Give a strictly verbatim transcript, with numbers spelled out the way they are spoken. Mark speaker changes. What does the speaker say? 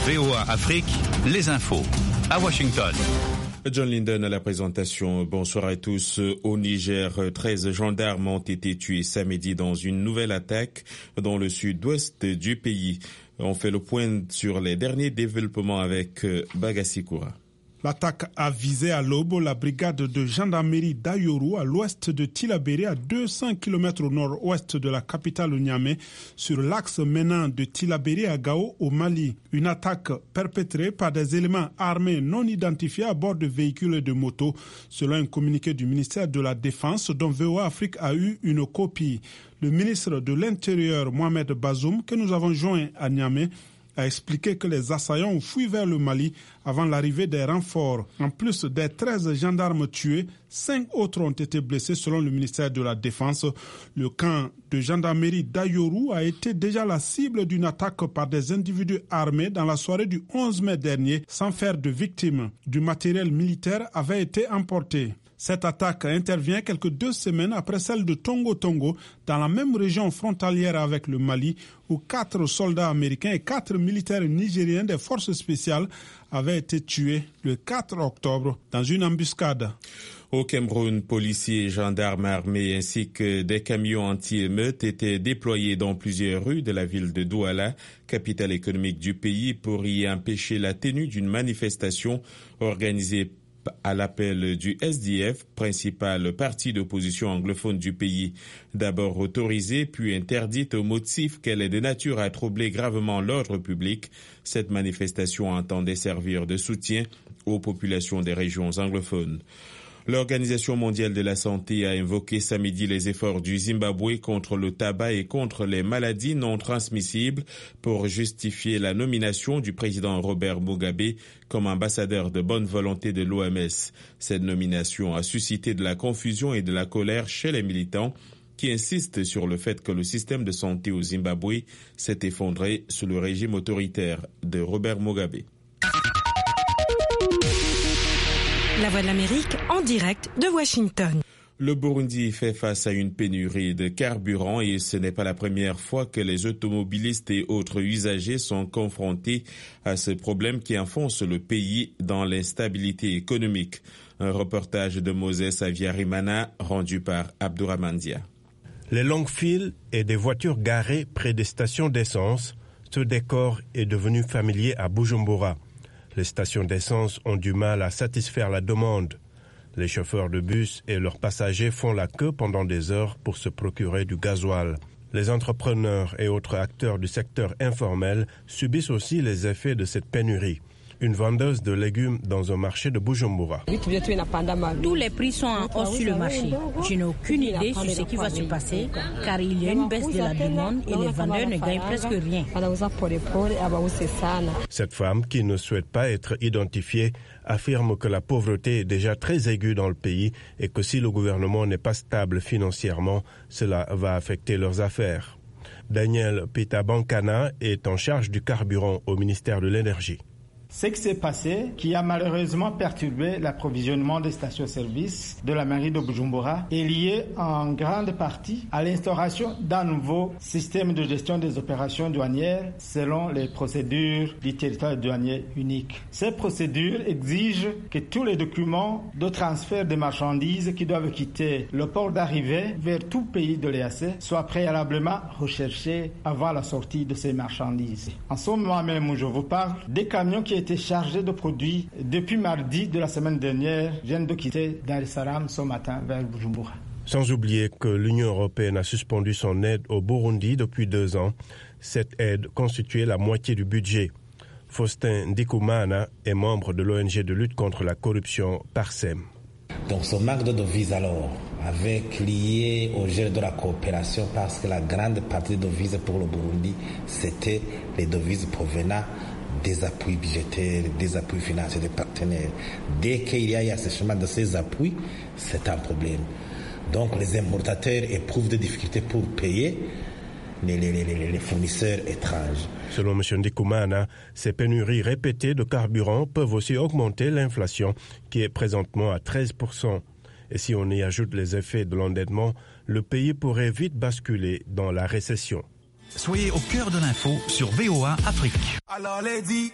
Speaker 1: V O A Afrique, les infos. À Washington.
Speaker 2: John Linden à la présentation. Bonsoir à tous. Au Niger, treize gendarmes ont été tués samedi dans une nouvelle attaque dans le sud-ouest du pays. On fait le point sur les derniers développements avec Bagassi Koura.
Speaker 3: L'attaque a visé à l'aube la brigade de gendarmerie d'Ayoru à l'ouest de Tillabéri, à deux cents kilomètres au nord-ouest de la capitale Niamey, sur l'axe menant de Tillabéri à Gao au Mali. Une attaque perpétrée par des éléments armés non identifiés à bord de véhicules et de motos, selon un communiqué du ministère de la Défense dont V O A Afrique a eu une copie. Le ministre de l'Intérieur, Mohamed Bazoum, que nous avons joint à Niamey, a expliqué que les assaillants ont fui vers le Mali avant l'arrivée des renforts. En plus des treize gendarmes tués, cinq autres ont été blessés selon le ministère de la Défense. Le camp de gendarmerie d'Ayoru a été déjà la cible d'une attaque par des individus armés dans la soirée du onze mai dernier, sans faire de victimes. Du matériel militaire avait été emporté. Cette attaque intervient quelques deux semaines après celle de Tongo Tongo, dans la même région frontalière avec le Mali, où quatre soldats américains et quatre militaires nigériens des forces spéciales avaient été tués le quatre octobre dans une embuscade.
Speaker 2: Au Cameroun, policiers et gendarmes armés ainsi que des camions anti-émeutes étaient déployés dans plusieurs rues de la ville de Douala, capitale économique du pays, pour y empêcher la tenue d'une manifestation organisée à l'appel du S D F, principal parti d'opposition anglophone du pays. D'abord autorisée, puis interdite au motif qu'elle est de nature à troubler gravement l'ordre public, cette manifestation entendait servir de soutien aux populations des régions anglophones. L'Organisation mondiale de la santé a invoqué samedi les efforts du Zimbabwe contre le tabac et contre les maladies non transmissibles pour justifier la nomination du président Robert Mugabe comme ambassadeur de bonne volonté de l'O M S. Cette nomination a suscité de la confusion et de la colère chez les militants qui insistent sur le fait que le système de santé au Zimbabwe s'est effondré sous le régime autoritaire de Robert Mugabe.
Speaker 4: La Voix de l'Amérique en direct de Washington.
Speaker 2: Le Burundi fait face à une pénurie de carburant et ce n'est pas la première fois que les automobilistes et autres usagers sont confrontés à ce problème qui enfonce le pays dans l'instabilité économique. Un reportage de Moses Aviarimana rendu par Abdourahmane Dia.
Speaker 5: Les longues files et des voitures garées près des stations d'essence, ce décor est devenu familier à Bujumbura. Les stations d'essence ont du mal à satisfaire la demande. Les chauffeurs de bus et leurs passagers font la queue pendant des heures pour se procurer du gasoil. Les entrepreneurs et autres acteurs du secteur informel subissent aussi les effets de cette pénurie. Une vendeuse de légumes dans un marché de Bujumbura.
Speaker 6: Tous les prix sont en hausse sur le marché. Je n'ai aucune idée sur ce qui va se passer car il y a une baisse de la demande et les vendeurs ne gagnent presque rien.
Speaker 5: Cette femme, qui ne souhaite pas être identifiée, affirme que la pauvreté est déjà très aiguë dans le pays et que si le gouvernement n'est pas stable financièrement, cela va affecter leurs affaires. Daniel Pitabankana est en charge du carburant au ministère de l'Énergie.
Speaker 7: Ce qui s'est passé, qui a malheureusement perturbé l'approvisionnement des stations-service de la mairie de Bujumbura, est lié en grande partie à l'instauration d'un nouveau système de gestion des opérations douanières selon les procédures du territoire douanier unique. Ces procédures exigent que tous les documents de transfert de marchandises qui doivent quitter le port d'arrivée vers tout pays de l'E A C soient préalablement recherchés avant la sortie de ces marchandises. En ce moment même où je vous parle, des camions qui étaient chargés de produits depuis mardi de la semaine dernière viennent de quitter Dar es Salaam ce matin vers Bujumbura.
Speaker 5: Sans oublier que l'Union européenne a suspendu son aide au Burundi depuis deux ans. Cette aide constituait la moitié du budget. Faustin Ndikumana est membre de l'O N G de lutte contre la corruption Parsem.
Speaker 8: Donc ce manque de devises alors, avec lié au gel de la coopération, parce que la grande partie des devises pour le Burundi, c'était les devises provenant des appuis budgétaires, des appuis financiers des partenaires. Dès qu'il y a un assèchement de ces appuis, c'est un problème. Donc les importateurs éprouvent des difficultés pour payer les, les, les, les fournisseurs étrangers.
Speaker 5: Selon M. Ndikumana, ces pénuries répétées de carburant peuvent aussi augmenter l'inflation qui est présentement à treize pour cent. Et si on y ajoute les effets de l'endettement, le pays pourrait vite basculer dans la récession.
Speaker 1: Soyez au cœur de l'info sur V O A Afrique.
Speaker 9: Alors les dit